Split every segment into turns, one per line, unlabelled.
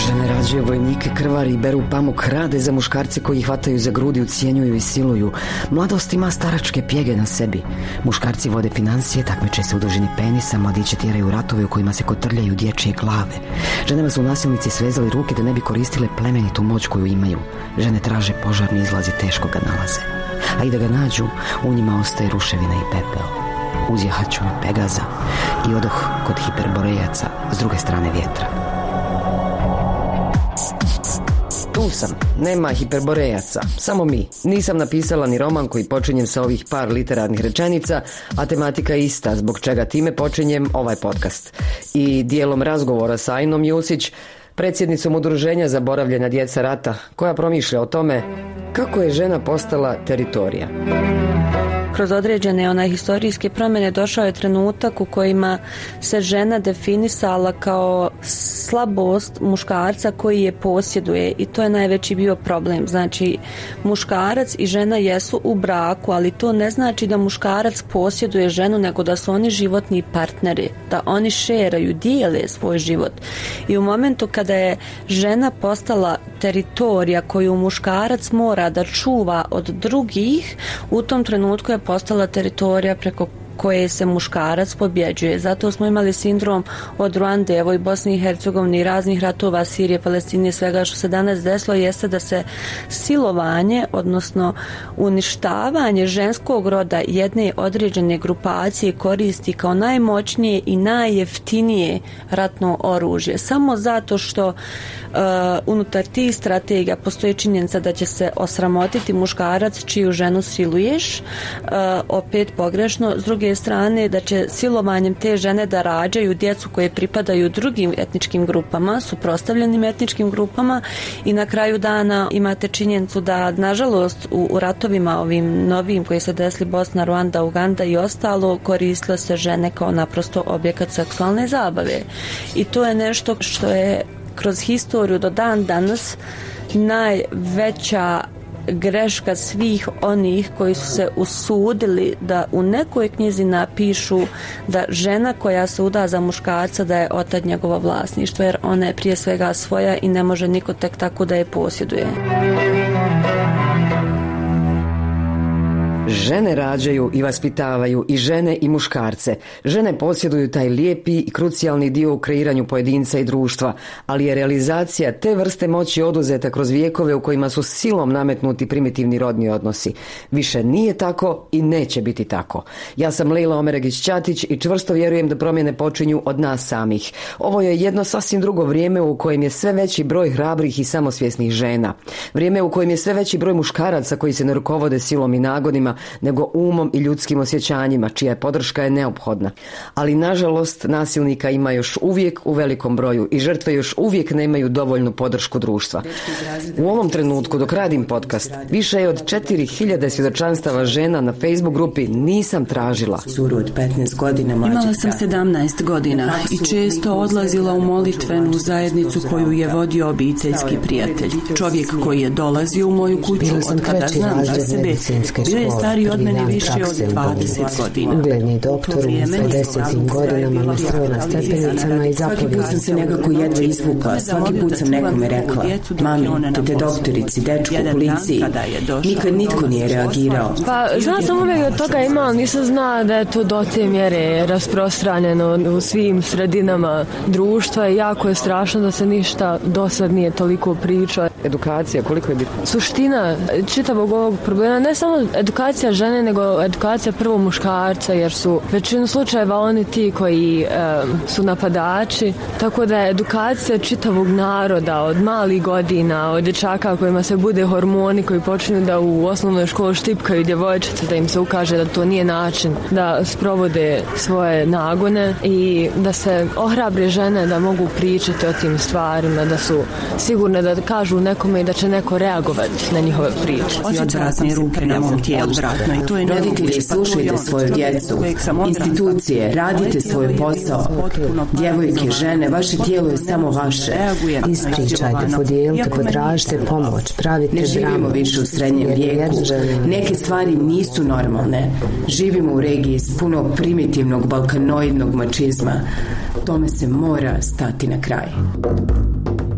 Žene rađaju vojnike, krvari i beru pamuk, rade za muškarce koji ih hvataju za grudi, ucijenjuju i siluju. Mladost ima staračke pjege na sebi. Muškarci vode financije, takmiče se u dužini penisa, mladiće tjeraju ratove u kojima se kotrljaju dječje glave. Ženama su nasilnici svezali ruke da ne bi koristile plemenitu moć koju imaju. Žene traže požarni izlaz i teško ga nalaze. A i da ga nađu, u njima ostaje ruševina i pepeo. Uzjahaću na Pegaza i odoh kod hiperborejaca s druge strane vjetra. Tu sam, nema hiperborejaca, samo mi. Nisam napisala ni roman koji počinjem sa ovih par literarnih rečenica, a tematika je ista, zbog čega time počinjem ovaj podcast. I dijelom razgovora sa Ajnom Jusić, predsjednicom Udruženja Zaboravljena djeca rata, koja promišlja o tome kako je žena postala teritorija.
Kroz određene historijske promjene došao je trenutak u kojima se žena definisala kao slabost muškarca koji je posjeduje, i to je najveći bio problem. Znači, muškarac i žena jesu u braku, ali to ne znači da muškarac posjeduje ženu, nego da su oni životni partneri, da oni šeraju, dijele svoj život. I u momentu kada je žena postala teritorija koju muškarac mora da čuva od drugih, u tom trenutku je postala teritorija preko koje se muškarac pobjeđuje. Zato smo imali sindrom od Ruande, evo i Bosni i Hercegovini, raznih ratova, Sirije, Palestine, svega što se danas desilo, jeste da se silovanje, odnosno uništavanje ženskog roda jedne određene grupacije koristi kao najmoćnije i najjeftinije ratno oružje. Samo zato što unutar tih strategija postoji činjenica da će se osramotiti muškarac čiju ženu siluješ, opet pogrešno. S druge strane, da će silovanjem te žene da rađaju djecu koje pripadaju drugim etničkim grupama, suprotstavljenim etničkim grupama, i na kraju dana imate činjenicu da, nažalost, u ratovima ovim novim koji se desili Bosna, Ruanda, Uganda i ostalo, koristile se žene kao naprosto objekat seksualne zabave. I to je nešto što je kroz historiju do dan danas najveća greška svih onih koji su se usudili da u nekoj knjizi napišu da žena koja se uda za muškarca da je otad njegovo vlasništvo, jer ona je prije svega svoja i ne može niko tek tako da je posjeduje.
Žene rađaju i vaspitavaju i žene i muškarce. Žene posjeduju taj lijepi i krucijalni dio u kreiranju pojedinca i društva, ali je realizacija te vrste moći oduzeta kroz vijekove u kojima su silom nametnuti primitivni rodni odnosi. Više nije tako i neće biti tako. Ja sam Lejla Omeregić-Ćatić i čvrsto vjerujem da promjene počinju od nas samih. Ovo je jedno sasvim drugo vrijeme u kojem je sve veći broj hrabrih i samosvjesnih žena. Vrijeme u kojem je sve veći broj muškaraca koji se ne rukovode silom i nagonima, nego umom i ljudskim osjećanjima, čija podrška je neophodna. Ali, nažalost, nasilnika ima još uvijek u velikom broju i žrtve još uvijek nemaju dovoljnu podršku društva. U ovom trenutku, dok radim podcast, više je od 4000 svjedočanstava žena na Facebook grupi Nisam tražila.
Imala sam 17 godina i često odlazila u molitvenu zajednicu koju je vodio obiteljski prijatelj. Čovjek koji je dolazio u moju kuću od kada znam za sebe, bio je stariji od mene više od 20 godina.
Ugledni doktor u 50. godinama me sreo na stepenicama i zapovjela.
Svaki put sam se nekako jedva izvukla, svaki put sam nekome rekla, mami, tete doktorici, dečku, policiji. Nikad nitko nije reagirao.
Pa, znala sam uvijek od toga imala, nisam znala da je to do te mjere rasprostranjeno u svim sredinama društva i jako je strašno da se ništa do sad nije toliko priča.
Edukacija, koliko je bitno?
Suština čitavog ovog problema, ne samo edukacija žene, nego edukacija prvo muškarca, jer su većinu slučajeva oni ti koji su napadači, tako da je edukacija čitavog naroda od malih godina, od dječaka kojima se bude hormoni, koji počinju da u osnovnoj školi štipkaju djevojčice, da im se ukaže da to nije način da sprovode svoje nagone i da se ohrabre žene da mogu pričati o tim stvarima, da su sigurne da kažu nekome i da će neko reagovati na njihove priče.
Osjećala sam ruke na mom tijelu.
Roditelji, slušajte svoju djecu. Institucije, radite svoj posao. Djevojke, žene, vaše tijelo je samo vaše.
Ispričajte, podijelite, potražite pomoć, pravite dramu.
Ne živimo više u srednjem vijeku. Neke stvari nisu normalne. Živimo u regiji s puno primitivnog balkanoidnog mačizma. Tome se mora stati na kraj.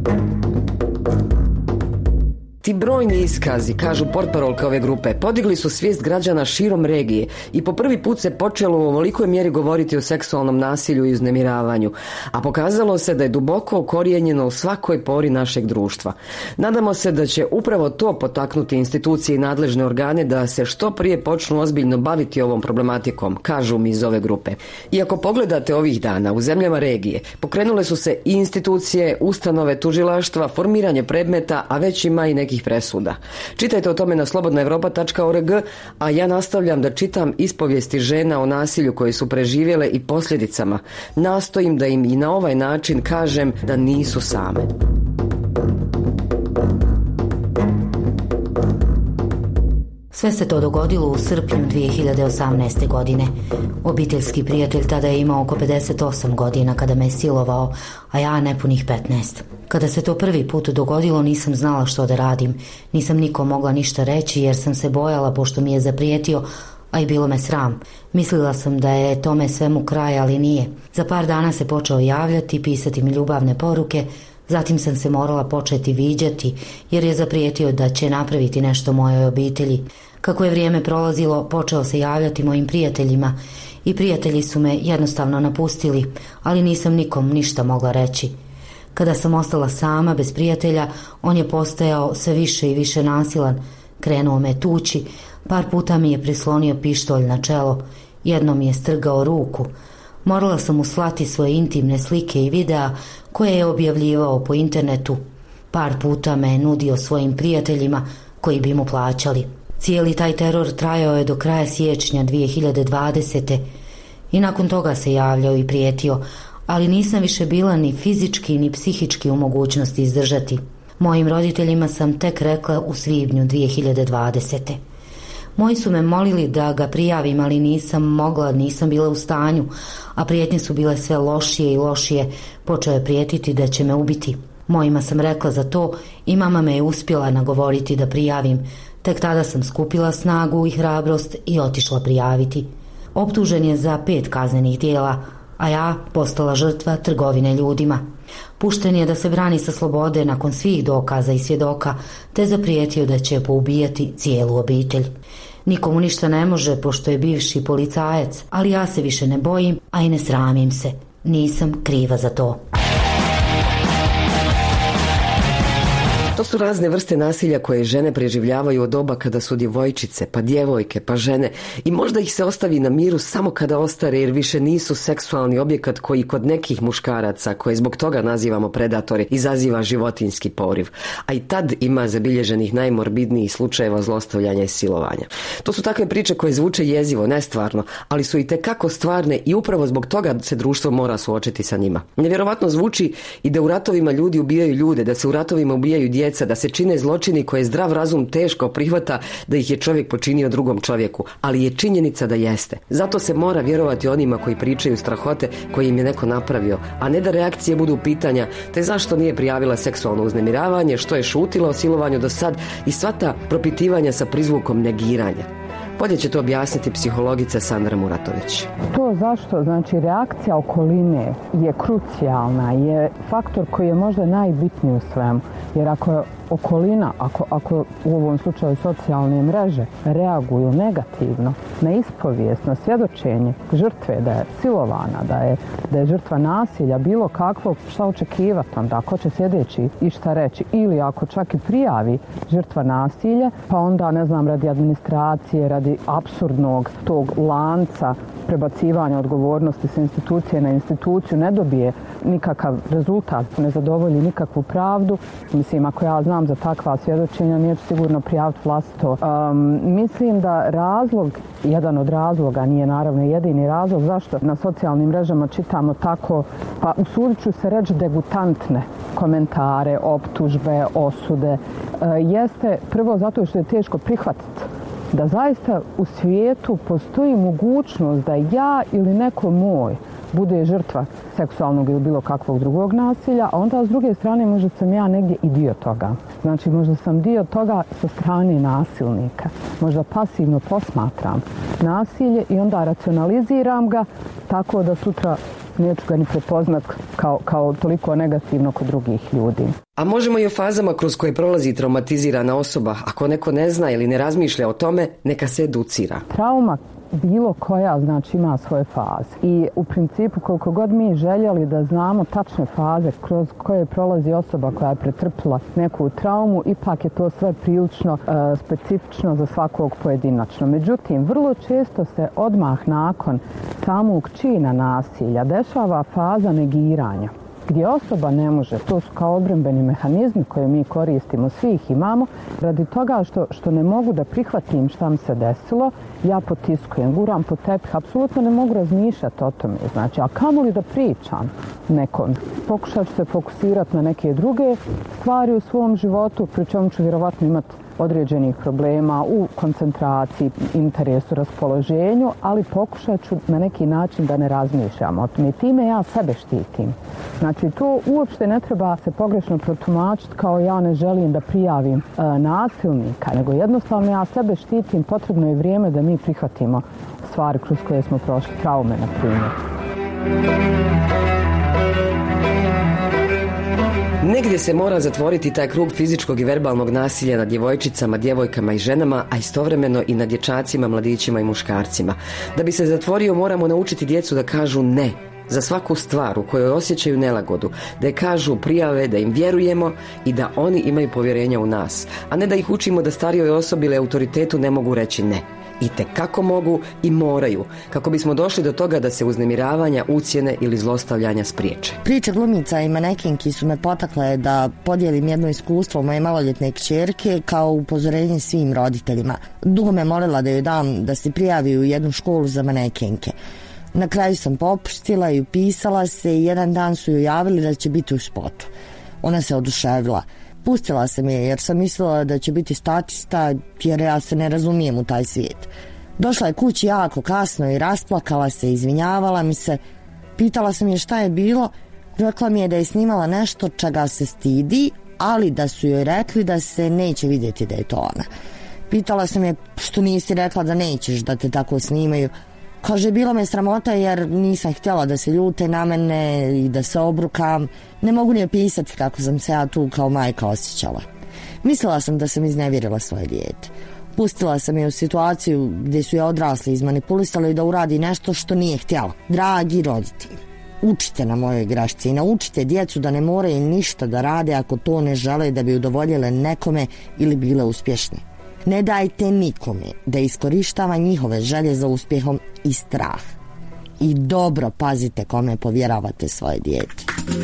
Ti brojni iskazi, kažu portparolke ove grupe, podigli su svijest građana širom regije i po prvi put se počelo u ovolikoj mjeri govoriti o seksualnom nasilju i uznemiravanju, a pokazalo se da je duboko ukorijenjeno u svakoj pori našeg društva. Nadamo se da će upravo to potaknuti institucije i nadležne organe da se što prije počnu ozbiljno baviti ovom problematikom, kažu mi iz ove grupe. I ako pogledate ovih dana u zemljama regije, pokrenule su se i institucije, ustanove, tužilaštva, formiranje predmeta, a već ima i nekih presuda. Čitajte o tome na slobodnaevropa.org, a ja nastavljam da čitam ispovijesti žena o nasilju koje su preživjele i posljedicama. Nastojim da im i na ovaj način kažem da nisu same.
Sve se to dogodilo u srpnju 2018. godine. Obiteljski prijatelj tada je imao oko 58 godina kada me je silovao, a ja nepunih 15. Kada se to prvi put dogodilo, nisam znala što da radim. Nisam nikom mogla ništa reći jer sam se bojala pošto mi je zaprijetio, a i bilo me sram. Mislila sam da je tome svemu kraj, ali nije. Za par dana se počeo javljati, pisati mi ljubavne poruke. Zatim sam se morala početi viđati jer je zaprijetio da će napraviti nešto mojoj obitelji. Kako je vrijeme prolazilo, počeo se javljati mojim prijateljima i prijatelji su me jednostavno napustili, ali nisam nikom ništa mogla reći. Kada sam ostala sama bez prijatelja, on je postajao sve više i više nasilan. Krenuo me tući, par puta mi je prislonio pištolj na čelo, jednom mi je strgao ruku. Morala sam mu slati svoje intimne slike i videa koje je objavljivao po internetu. Par puta me je nudio svojim prijateljima koji bi mu plaćali. Cijeli taj teror trajao je do kraja siječnja 2020. I nakon toga se javljao i prijetio, ali nisam više bila ni fizički ni psihički u mogućnosti izdržati. Mojim roditeljima sam tek rekla u svibnju 2020. Moji su me molili da ga prijavim, ali nisam mogla, nisam bila u stanju, a prijetnje su bile sve lošije i lošije. Počeo je prijetiti da će me ubiti. Mojima sam rekla za to i mama me je uspjela nagovoriti da prijavim. Tek tada sam skupila snagu i hrabrost i otišla prijaviti. Optužen je za 5 kaznenih djela, a ja postala žrtva trgovine ljudima. Pušten je da se brani sa slobode nakon svih dokaza i svjedoka, te zaprijetio da će poubijati cijelu obitelj. Nikomu ništa ne može, pošto je bivši policajac, ali ja se više ne bojim, a i ne sramim se. Nisam kriva za to.
To su razne vrste nasilja koje žene preživljavaju od doba kada su djevojčice, pa djevojke, pa žene, i možda ih se ostavi na miru samo kada ostare jer više nisu seksualni objekat koji kod nekih muškaraca, koje zbog toga nazivamo predatori, izaziva životinjski poriv. A i tad ima zabilježenih najmorbidnijih slučajeva zlostavljanja i silovanja. To su takve priče koje zvuče jezivo, nestvarno, ali su i tekako stvarne i upravo zbog toga se društvo mora suočiti sa njima. Nevjerovatno zvuči i da u ratovima ljudi ubijaju ljude, da se u ratovima ubijaju djeca, da se čine zločini koje zdrav razum teško prihvata da ih je čovjek počinio drugom čovjeku, ali je činjenica da jeste. Zato se mora vjerovati onima koji pričaju strahote koje im je neko napravio, a ne da reakcije budu pitanja te zašto nije prijavila seksualno uznemiravanje, što je šutila o silovanju do sad i sva ta propitivanja sa prizvukom negiranja. Bolje će to objasniti psihologica Sandra Muratović.
To zašto, znači reakcija okoline je krucijalna, je faktor koji je možda najbitniji u svemu. Jer ako je okolina, ako u ovom slučaju socijalne mreže reaguju negativno na ispovijest, na svjedočenje žrtve da je silovana, da je žrtva nasilja, bilo kakvog, šta očekivati onda, ako će sljedeći i šta reći, ili ako čak i prijavi žrtva nasilja, pa onda, ne znam, radi administracije, radi apsurdnog tog lanca prebacivanja odgovornosti sa institucije na instituciju ne dobije nikakav rezultat, ne zadovolji nikakvu pravdu. Mislim, ako ja znam za takva svjedočenja, neću sigurno prijaviti vlastito. Mislim da jedan od razloga, nije naravno jedini razlog, zašto na socijalnim mrežama čitamo tako, pa usudit ću se reći degutantne komentare, optužbe, osude, jeste prvo zato što je teško prihvatiti da zaista u svijetu postoji mogućnost da ja ili neko moj bude žrtva seksualnog ili bilo kakvog drugog nasilja, a onda s druge strane možda sam ja negdje i dio toga. Znači možda sam dio toga sa strane nasilnika. Možda pasivno posmatram nasilje i onda racionaliziram ga tako da sutra neću ga ni prepoznat kao toliko negativno kod drugih ljudi.
A možemo i o fazama kroz koje prolazi traumatizirana osoba. Ako neko ne zna ili ne razmišlja o tome, neka se educira.
Trauma bilo koja, znači, ima svoje faze. I u principu, koliko god mi željeli da znamo tačne faze kroz koje prolazi osoba koja je pretrpila neku traumu, ipak je to sve prilično specifično za svakog pojedinačno. Međutim, vrlo često se odmah nakon samog čina nasilja dešava faza negiranja, gdje osoba ne može, to su kao odbrambeni mehanizmi koje mi koristimo, svi ih imamo, radi toga što ne mogu da prihvatim šta mi se desilo, ja potiskujem, guram po tepih, apsolutno ne mogu razmišljati o tome, znači, a kamoli da pričam nekom. Pokušat ću se fokusirati na neke druge stvari u svom životu, pri čemu ću vjerovatno imati određenih problema u koncentraciji, interesu, raspoloženju, ali pokušat ću na neki način da ne razmišljam o tome. Time ja sebe štitim. Znači, to uopšte ne treba se pogrešno protumačiti kao ja ne želim da prijavim nasilnika, nego jednostavno ja sebe štitim, potrebno je vrijeme da mi prihvatimo stvari kroz koje smo prošli, traume, na primjer.
Negdje se mora zatvoriti taj krug fizičkog i verbalnog nasilja nad djevojčicama, djevojkama i ženama, a istovremeno i nad dječacima, mladićima i muškarcima. Da bi se zatvorio, moramo naučiti djecu da kažu ne za svaku stvar u kojoj osjećaju nelagodu, da je kažu, prijave, da im vjerujemo i da oni imaju povjerenja u nas, a ne da ih učimo da starijoj osobi ili autoritetu ne mogu reći ne. I tekako mogu i moraju, kako bismo došli do toga da se uznemiravanja, ucjene ili zlostavljanja spriječe.
Priče glumica i manekenki su me potakle da podijelim jedno iskustvo moje maloljetne kćerke kao upozorenje svim roditeljima. Dugo me molila da joj dam da se prijavi u jednu školu za manekenke. Na kraju sam popustila i upisala se i jedan dan su joj javili da će biti u spotu. Ona se oduševila. Pustila sam je jer sam mislila da će biti statista, jer ja se ne razumijem u taj svijet. Došla je kući jako kasno i rasplakala se, izvinjavala mi se. Pitala sam je šta je bilo, rekla mi je da je snimala nešto čega se stidi, ali da su joj rekli da se neće vidjeti da je to ona. Pitala sam je što nisi rekla da nećeš da te tako snimaju. Kaže, bilo me sramota jer nisam htjela da se ljute na mene i da se obrukam. Ne mogu ni opisati kako sam se ja tu kao majka osjećala. Mislila sam da sam iznevjerila svoje dijete. Pustila sam je u situaciju gdje su je odrasli izmanipulisali da uradi nešto što nije htjela. Dragi roditelji, učite na mojoj grešci i naučite djecu da ne moraju ništa da rade ako to ne žele da bi udovoljile nekome ili bile uspješne. Ne dajte nikome da iskorištava njihove želje za uspjehom i strah. I dobro pazite kome povjeravate svoje dijete.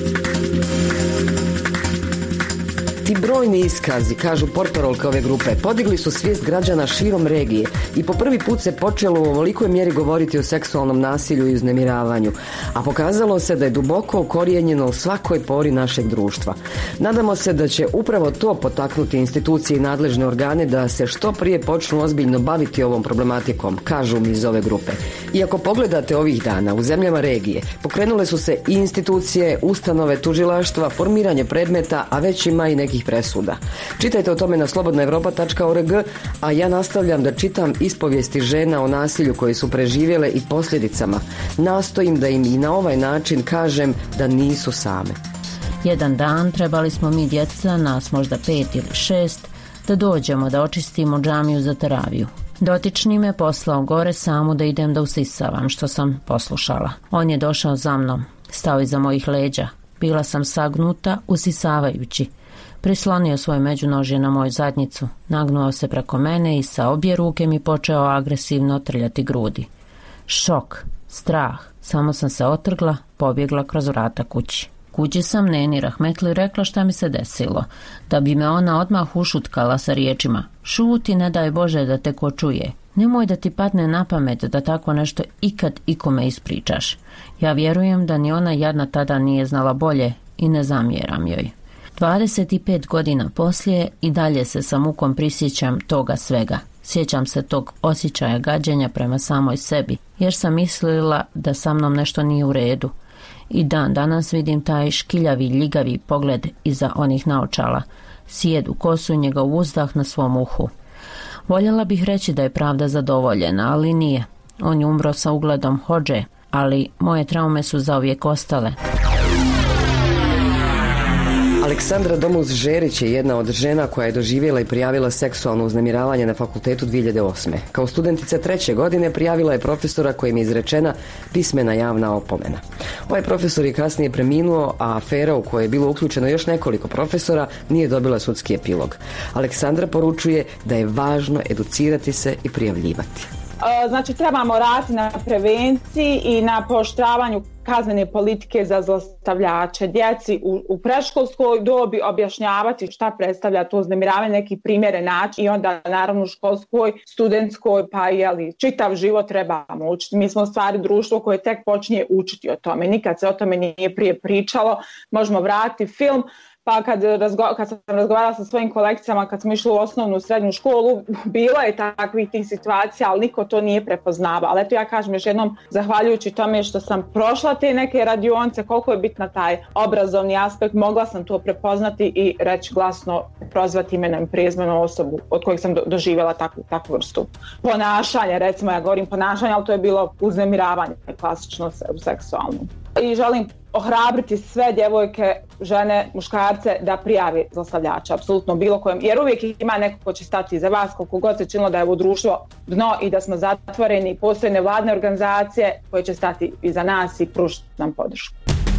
Ti brojni iskazi, kažu portparolke ove grupe, podigli su svijest građana širom regije i po prvi put se počelo u ovolikoj mjeri govoriti o seksualnom nasilju i uznemiravanju, a pokazalo se da je duboko ukorijenjeno u svakoj pori našeg društva. Nadamo se da će upravo to potaknuti institucije i nadležne organe da se što prije počnu ozbiljno baviti ovom problematikom, kažu mi iz ove grupe. I ako pogledate ovih dana u zemljama regije, pokrenule su se i institucije, ustanove, tužilaštva, formiranje predmeta, a već ima i nekih presuda. Čitajte o tome na slobodnaevropa.org, a ja nastavljam da čitam ispovijesti žena o nasilju koje su preživjele i posljedicama. Nastojim da im i na ovaj način kažem da nisu same.
Jedan dan trebali smo mi djeca, nas možda 5 ili 6, da dođemo da očistimo džamiju za teraviju. Dotični me poslao gore samu da idem da usisavam, što sam poslušala. On je došao za mnom, stao iza mojih leđa. Bila sam sagnuta, usisavajući. Prislonio svoje međunožje na moju zadnjicu, nagnuo se preko mene i sa obje ruke mi počeo agresivno trljati grudi. Šok, strah, samo sam se otrgla, pobjegla kroz vrata kući. Kući sam neni rahmetli rekla šta mi se desilo, da bi me ona odmah ušutkala sa riječima: šuti, ne daj Bože da te ko čuje. Nemoj da ti padne na pamet da tako nešto ikad ikome ispričaš. Ja vjerujem da ni ona jadna tada nije znala bolje i ne zamjeram joj. 25 godina poslije i dalje se sa mukom prisjećam toga svega. Sjećam se tog osjećaja gađenja prema samoj sebi, jer sam mislila da sa mnom nešto nije u redu. I dan danas vidim taj škiljavi, ljigavi pogled iza onih naočala, sjedu kosu i njegov uzdah na svom uhu. Voljela bih reći da je pravda zadovoljena, ali nije. On je umro sa ugledom hodže, ali moje traume su zauvijek ostale.
Aleksandra Domus-Žerić je jedna od žena koja je doživjela i prijavila seksualno uznemiravanje na fakultetu 2008. Kao studentica 3. godine prijavila je profesora kojem je izrečena pismena javna opomena. Ovaj profesor je kasnije preminuo, a afera u kojoj je bilo uključeno još nekoliko profesora nije dobila sudski epilog. Aleksandra poručuje da je važno educirati se i prijavljivati.
Znači trebamo raditi na prevenciji i na pooštravanju kaznene politike za zlostavljače. Djeci u predškolskoj dobi objašnjavati šta predstavlja to uznemiravanje, neki primjeren način i onda naravno u školskoj, studentskoj pa čitav život trebamo učiti. Mi smo u stvari društvo koje tek počinje učiti o tome. Nikad se o tome nije prije pričalo. Možemo vratiti film. Pa kad sam razgovarala sa svojim kolegicama, kad smo išli u osnovnu srednju školu, bilo je takvih tih situacija, ali niko to nije prepoznavao. Ali eto ja kažem još jednom, zahvaljujući tome što sam prošla te neke radionice, koliko je bitna taj obrazovni aspekt, mogla sam to prepoznati i reći glasno, prozvati imenom i prezimenom osobu od kojeg sam doživjela takvu vrstu ponašanja. Recimo ja govorim ponašanje, ali to je bilo uznemiravanje, klasično seksualno. I želim ohrabriti sve djevojke, žene, muškarce da prijave zlostavljača, apsolutno bilo kojem, jer uvijek ima neko ko će stati iza vas, koliko god se činilo da je ovo društvo dno i da smo zatvoreni, postoje nevladne organizacije koje će stati iza nas i pružiti nam podršku.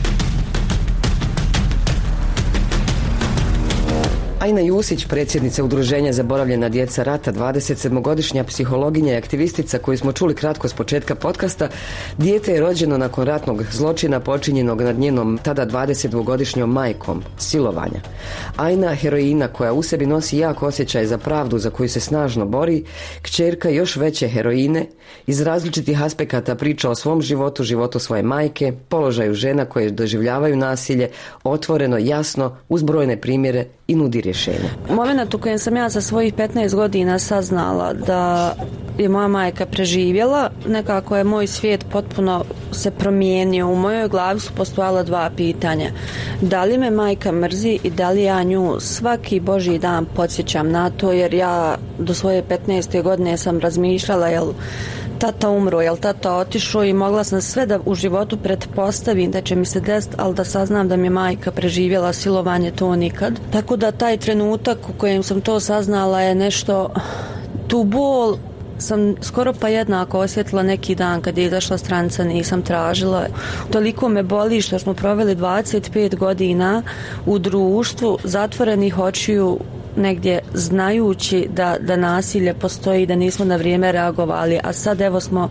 Ajna Jusić, predsjednica Udruženja Zaboravljena djeca rata, 27-godišnja psihologinja i aktivistica koju smo čuli kratko s početka podcasta, dijete je rođeno nakon ratnog zločina počinjenog nad njenom tada 22-godišnjom majkom, silovanja. Ajna, heroina koja u sebi nosi jak osjećaj za pravdu za koju se snažno bori, kćerka još veće heroine, iz različitih aspekata priča o svom životu, životu svoje majke, položaju žena koje doživljavaju nasilje, otvoreno, jasno, uz brojne primjere i nudi rješenja.
Moment u kojem sam ja sa svojih 15 godina saznala da je moja majka preživjela, nekako je moj svijet potpuno se promijenio. U mojoj glavi su postojala dva pitanja. Da li me majka mrzi i da li ja nju svaki božji dan podsjećam na to, jer ja do svoje 15. godine sam razmišljala jel tata umro, jel tata otišao i mogla sam sve da u životu pretpostavim da će mi se desiti, ali da saznam da mi je majka preživjela silovanje, to nikad. Tako da taj trenutak u kojem sam to saznala je nešto, tu bol sam skoro pa jednako osjetila neki dan kad je izašla stranica, nisam tražila. Toliko me boli što smo proveli 25 godina u društvu zatvorenih očiju, negdje znajući da nasilje postoji i da nismo na vrijeme reagovali, a sad evo smo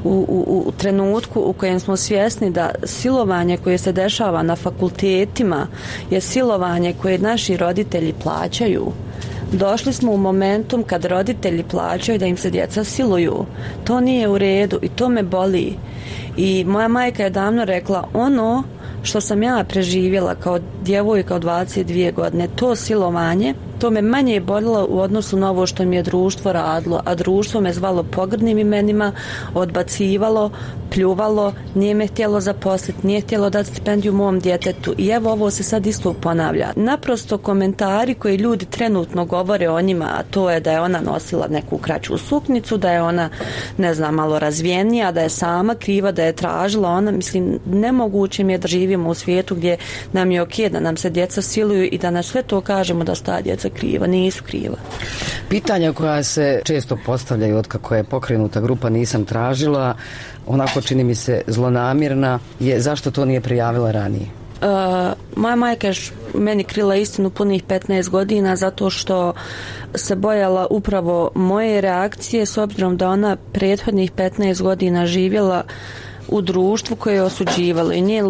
u trenutku u kojem smo svjesni da silovanje koje se dešava na fakultetima je silovanje koje naši roditelji plaćaju. Došli smo u momentum kad roditelji plaćaju da im se djeca siluju. To nije u redu i to me boli. I moja majka je davno rekla, ono što sam ja preživjela kao djevojka od 22 godine, to silovanje, to me manje boljelo u odnosu na ovo što mi je društvo radilo, a društvo me zvalo pogrdnim imenima, odbacivalo, pljuvalo, nije me htjelo zaposliti, nije htjelo dati stipendiju mom djetetu i evo ovo se sad isto ponavlja. Naprosto komentari koji ljudi trenutno govore o njima, a to je da je ona nosila neku kraću suknicu, da je ona, ne znam, malo razvijenija, da je sama kriva, da je tražila ona, mislim, nemoguće mi je da živimo u svijetu gdje nam je okej da nam se djeca siluju i da na sve to kažemo da su ta djeca kriva, nisu kriva.
Pitanja koja se često postavljaju od kako je pokrenuta grupa Nisam tražila, onako čini mi se zlonamjerna, je zašto to nije prijavila ranije?
Moja majka je meni krila istinu punih 15 godina zato što se bojala upravo moje reakcije, s obzirom da ona prethodnih 15 godina živjela u društvu koje je osuđivalo i nije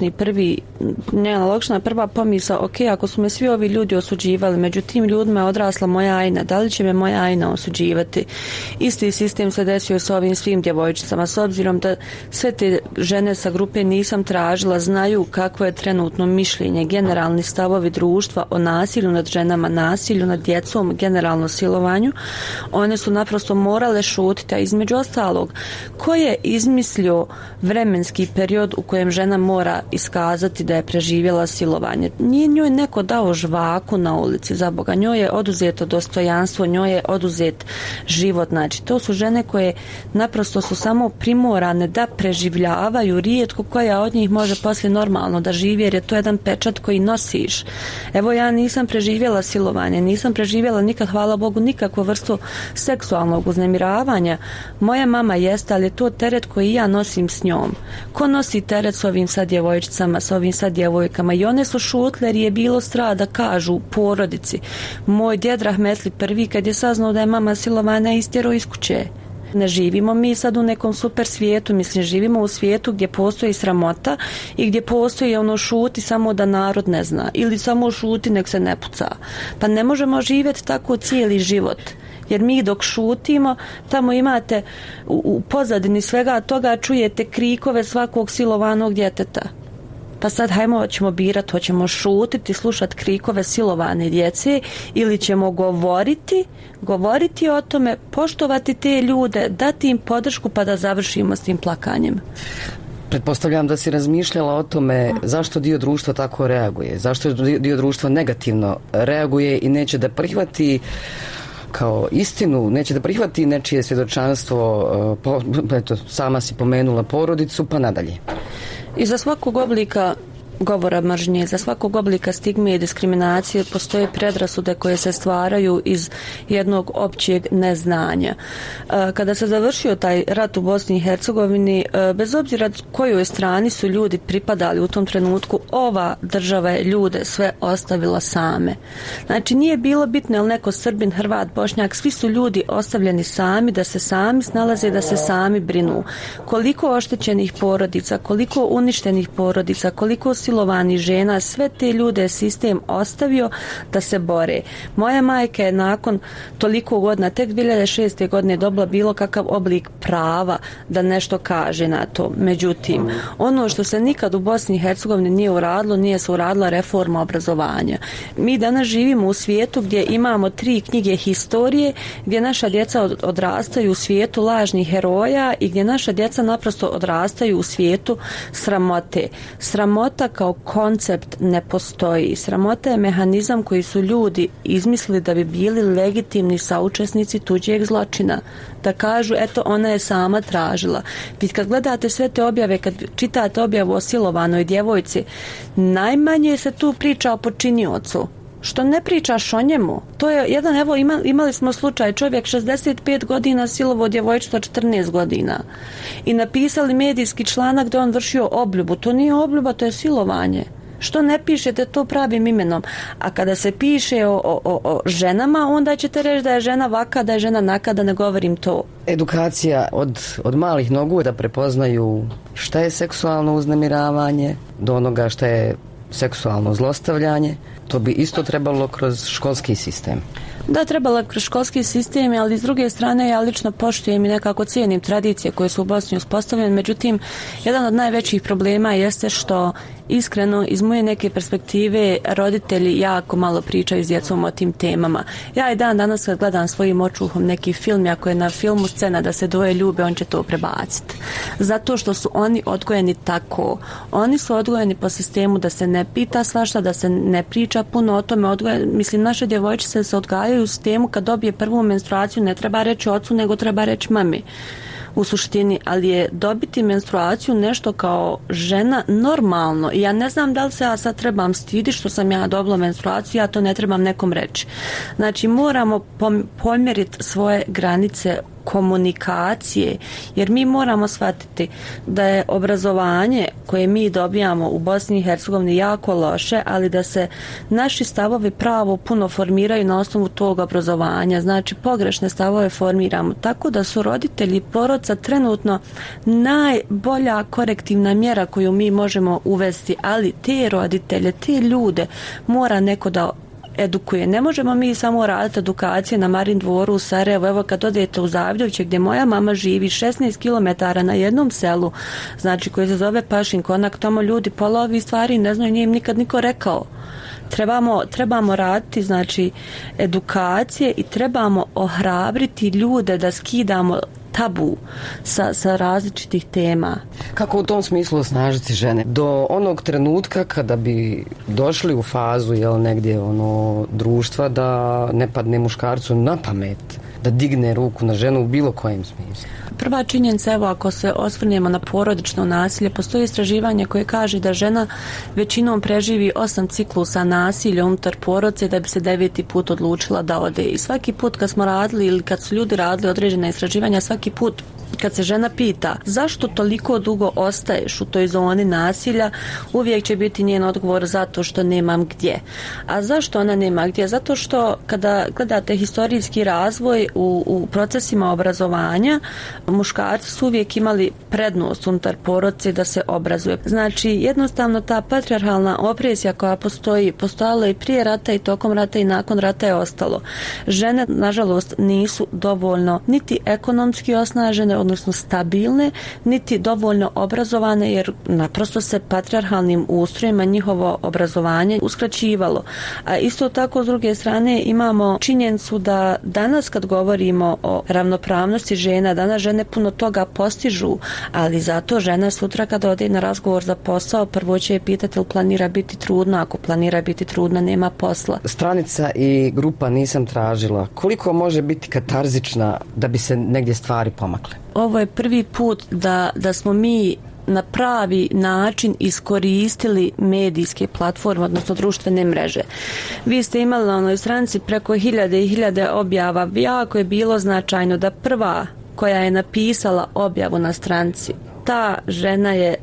logična prva pomisao, ok, ako su me svi ovi ljudi osuđivali, među tim ljudima je odrasla moja Ajna, da li će me moja Ajna osuđivati? Isti sistem se desio s ovim svim djevojčicama, s obzirom da sve te žene sa grupe Nisam tražila znaju kakvo je trenutno mišljenje, generalni stavovi društva o nasilju nad ženama, nasilju nad djecom, generalno silovanju, one su naprosto morale šutiti, a između ostalog, ko je izmislio vremenski period u kojem žena mora iskazati da je preživjela silovanje. Nije njoj neko dao žvaku na ulici, za Boga, njoj je oduzeto dostojanstvo, njoj je oduzet život. Znači, to su žene koje naprosto su samo primorane da preživljavaju, rijetko koja od njih može poslije normalno da živi, jer je to jedan pečat koji nosiš. Evo, ja nisam preživjela silovanje, nisam preživjela nikad, hvala Bogu, nikakvu vrstu seksualnog uznemiravanja. Moja mama jeste, ali je to teret koji ja nosim s njom. Ko nosi teret s ovim sad djevojčicama, s ovim sad djevojkama? I one su šutle jer je bilo strah da kažu u porodici. Moj djed rahmetli prvi, kad je saznao da je mama silovana, istjerao iz kuće. Ne živimo mi sad u nekom super svijetu, mislim, živimo u svijetu gdje postoji sramota i gdje postoji ono šuti samo da narod ne zna, ili samo šuti nek se ne puca. Pa ne možemo živjeti tako cijeli život. Jer mi dok šutimo, tamo imate u pozadini svega toga čujete krikove svakog silovanog djeteta. Pa sad hajmo, ćemo birati, hoćemo šutiti, slušati krikove silovane djece ili ćemo govoriti o tome, poštovati te ljude, dati im podršku pa da završimo s tim plakanjem.
Pretpostavljam da si razmišljala o tome zašto dio društva tako reaguje, zašto dio društva negativno reaguje i neće da prihvati kao istinu, neće da prihvati nečije svjedočanstvo, sama si pomenula porodicu, pa nadalje.
I za svakog oblika govora mržnje, za svakog oblika stigme i diskriminacije postoje predrasude koje se stvaraju iz jednog općeg neznanja. Kada se završio taj rat u Bosni i Hercegovini, bez obzira kojoj strani su ljudi pripadali u tom trenutku, ova država je ljude sve ostavila same. Znači, nije bilo bitno je li neko Srbin, Hrvat, Bošnjak, svi su ljudi ostavljeni sami, da se sami snalaze, da se sami brinu. Koliko oštećenih porodica, koliko uništenih porodica, koliko silovanih žena, sve te ljude je sistem ostavio da se bore. Moja majka je nakon toliko godina, tek 2006. godine dobila bilo kakav oblik prava da nešto kaže na to. Međutim, ono što se nikad u Bosni i Hercegovini nije uradilo, nije se uradila reforma obrazovanja. Mi danas živimo u svijetu gdje imamo 3 knjige historije, gdje naša djeca odrastaju u svijetu lažnih heroja i gdje naša djeca naprosto odrastaju u svijetu sramote. Sramota kao koncept ne postoji. Sramota je mehanizam koji su ljudi izmislili da bi bili legitimni saučesnici tuđeg zločina. Da kažu, eto, ona je sama tražila. Vi kad gledate sve te objave, kad čitate objavu o silovanoj djevojci, najmanje se tu priča o počiniocu. Što ne pričaš o njemu? To je jedan, evo, imali smo slučaj, čovjek 65 godina silovao djevojčicu 14 godina. I napisali medijski članak da on vršio obljubu. To nije obljuba, to je silovanje. Što ne pišete to pravim imenom? A kada se piše o ženama, onda ćete reći da je žena vaka, da je žena naka, da ne govorim to.
Edukacija od malih nogu da prepoznaju šta je seksualno uznemiravanje, do onoga šta je seksualno zlostavljanje, to bi isto trebalo kroz školski sistem.
Da, trebalo kroz školski sistem, ali s druge strane ja lično poštujem i nekako cijenim tradicije koje su u Bosni uspostavljene. Međutim, jedan od najvećih problema jeste što iskreno iz moje neke perspektive roditelji jako malo pričaju s djecom o tim temama. Ja i dan danas kad gledam svojim očuhom neki film, ako je na filmu scena da se dvoje ljube, on će to prebaciti. Zato što su oni odgojeni tako. Oni su odgojeni po sistemu da se ne pita svašta, da se ne priča puno o tome. Mislim, naše djevojčice se odgajaju u sistemu kad dobije prvu menstruaciju, ne treba reći ocu, nego treba reći mami. U suštini, ali je dobiti menstruaciju nešto kao žena normalno. I ja ne znam da li se ja sad trebam stiditi što sam ja dobila menstruaciju, ja to ne trebam nekom reći. Znači, moramo pomjeriti svoje granice komunikacije, jer mi moramo shvatiti da je obrazovanje koje mi dobijamo u Bosni i Hercegovini jako loše, ali da se naši stavovi pravo puno formiraju na osnovu tog obrazovanja. Znači, pogrešne stavove formiramo. Tako da su roditelji porodca trenutno najbolja korektivna mjera koju mi možemo uvesti, ali te roditelje, te ljude mora neko da edukuje. Ne možemo mi samo raditi edukacije na Marin dvoru u Sarajevu. Evo kad odete u Zavdovće gdje moja mama živi 16 km na jednom selu, znači koji se zove Pašin Konak, tamo ljudi pola ovih stvari ne znaju, nije im nikad niko rekao. Trebamo raditi, znači, edukacije i trebamo ohrabriti ljude da skidamo tabu sa različitih tema.
Kako u tom smislu osnažiti žene? Do onog trenutka kada bi došli u fazu negdje društva da ne padne muškarcu na pamet da digne ruku na ženu u bilo kojem smislu.
Prva činjenica, evo ako se osvrnemo na porodično nasilje, postoji istraživanje koje kaže da žena većinom preživi 8 ciklusa nasilja unutar porodice da bi se 9. put odlučila da ode. I svaki put kad smo radili ili kad su ljudi radili određena istraživanja, svaki put kad se žena pita zašto toliko dugo ostaješ u toj zoni nasilja, uvijek će biti njen odgovor zato što nemam gdje. A zašto ona nema gdje? Zato što kada gledate historijski razvoj u procesima obrazovanja, muškarci su uvijek imali prednost unutar porodice da se obrazuje. Znači jednostavno ta patrijarhalna opresija koja postojala i prije rata i tokom rata i nakon rata je ostalo. Žene nažalost nisu dovoljno niti ekonomski osnažene, odnosno stabilne, niti dovoljno obrazovane, jer naprosto se patrijarhalnim ustrojima njihovo obrazovanje uskraćivalo. A isto tako s druge strane imamo činjenicu da danas kad govorimo o ravnopravnosti žena, danas žene puno toga postižu, ali zato žena sutra kada ode na razgovor za posao, prvo će je pitati ili planira biti trudna. Ako planira biti trudna, nema posla.
Stranica i grupa Nisam tražila, koliko može biti katarzična da bi se negdje stvari pomakle?
Ovo je prvi put da smo mi na pravi način iskoristili medijske platforme, odnosno društvene mreže. Vi ste imali na onoj stranici preko 1000 i 1000 objava. Jako je bilo značajno da prva koja je napisala objavu na stranici, ta žena je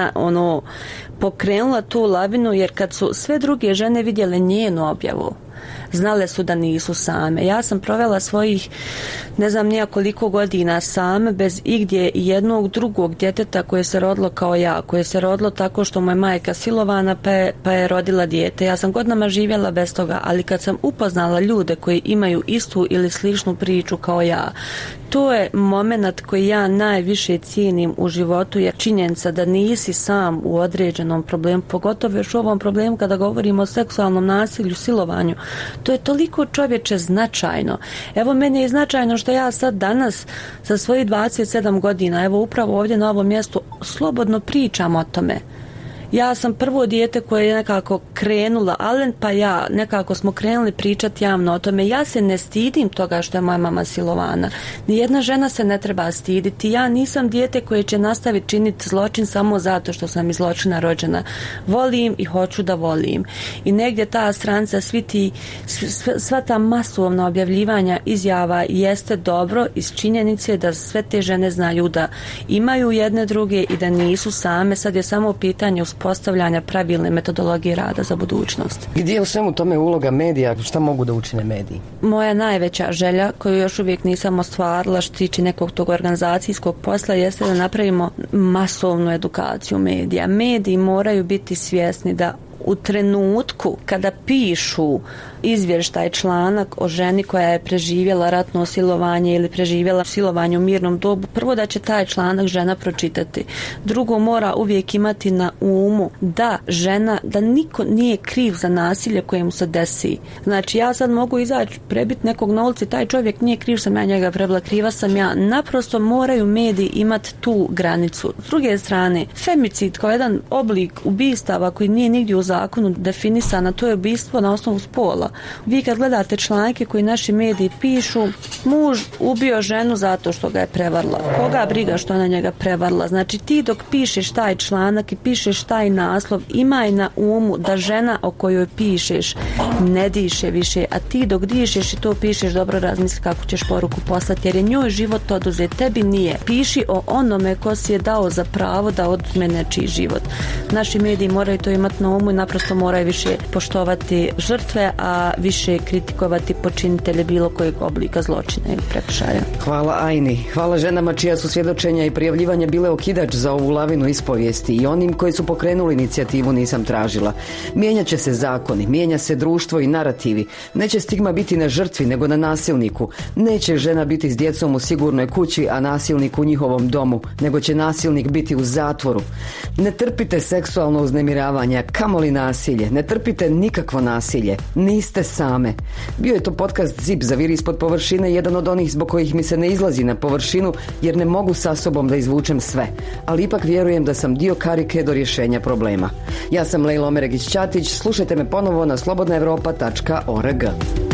pokrenula tu lavinu, jer kad su sve druge žene vidjele njenu objavu, znale su da nisu same. Ja sam provela svojih ne znam nijakoliko godina same, bez igdje jednog drugog djeteta koje se rodilo kao ja, koje se rodilo tako što mu je majka silovana pa je rodila dijete. Ja sam godinama živjela bez toga, ali kad sam upoznala ljude koji imaju istu ili sličnu priču kao ja, to je moment koji ja najviše cijenim u životu, jer činjenica da nisi sam u određenom problemu, pogotovo još u ovom problemu kada govorimo o seksualnom nasilju, silovanju, to je toliko čovječe značajno. Evo meni je značajno što ja sad danas sa svojih 27 godina, evo upravo ovdje na ovom mjestu, slobodno pričam o tome. Ja sam prvo dijete koje je nekako krenula, Alen pa ja, nekako smo krenuli pričati javno o tome. Ja se ne stidim toga što je moja mama silovana. Nijedna žena se ne treba stiditi. Ja nisam dijete koje će nastaviti činiti zločin samo zato što sam iz zločina rođena. Volim i hoću da volim. I negdje ta stranica, sva ta masovna objavljivanja izjava jeste dobro iz činjenice da sve te žene znaju da imaju jedne druge i da nisu same. Sad je samo pitanje uspostavljanja pravilne metodologije rada za budućnost.
Gdje je u svemu tome uloga medija? Šta mogu da učine mediji?
Moja najveća želja, koju još uvijek nisam ostvarila što tiče nekog tog organizacijskog posla, jeste da napravimo masovnu edukaciju medija. Mediji moraju biti svjesni da u trenutku kada pišu izvještaj, članak o ženi koja je preživjela ratno silovanje ili preživjela silovanje u mirnom dobu, prvo da će taj članak žena pročitati. Drugo, mora uvijek imati na umu da žena, da niko nije kriv za nasilje koje mu se desi. Znači ja sad mogu izaći, prebiti nekog na ulici, taj čovjek nije kriv, sam ja njega prebila, kriva sam ja. Naprosto moraju mediji imati tu granicu. S druge strane, femicid kao jedan oblik ubistava koji nije nigdje u zakonu definisana, to je ubistvo na osnovu spola. Vi kad gledate članke koji naši mediji pišu, muž ubio ženu zato što ga je prevarila. Koga briga što ona njega prevarila? Znači ti dok pišeš taj članak i pišeš taj naslov, imaj na umu da žena o kojoj pišeš ne diše više, a ti dok dišeš i to pišeš, dobro razmisli kako ćeš poruku poslati, jer je njoj život oduzet, tebi nije. Piši o onome ko si je dao za pravo da oduzme nečiji život. Naši mediji moraju to imati na umu i naprosto moraju više poštovati žrtve, a više kritikovati počinitelje bilo kojeg oblika zločina ili prekršaja.
Hvala Ajni. Hvala ženama čija su svjedočenja i prijavljivanja bile okidač za ovu lavinu ispovijesti i onim koji su pokrenuli inicijativu Nisam tražila. Mijenjat će se zakoni, mijenja se društvo i narativi. Neće stigma biti na žrtvi nego na nasilniku. Neće žena biti s djecom u sigurnoj kući, a nasilnik u njihovom domu, nego će nasilnik biti u zatvoru. Ne trpite seksualno uznemiravanje, kamoli nasilje, ne trpite nikakvo nasilje, niste same. Bio je to podcast Zip zaviri ispod površine, jedan od onih zbog kojih mi se ne izlazi na površinu jer ne mogu sa sobom da izvučem sve, ali ipak vjerujem da sam dio karike do rješenja problema. Ja sam Lejla Omeregić-Ćatić, slušajte me ponovo na slobodnaevropa.org.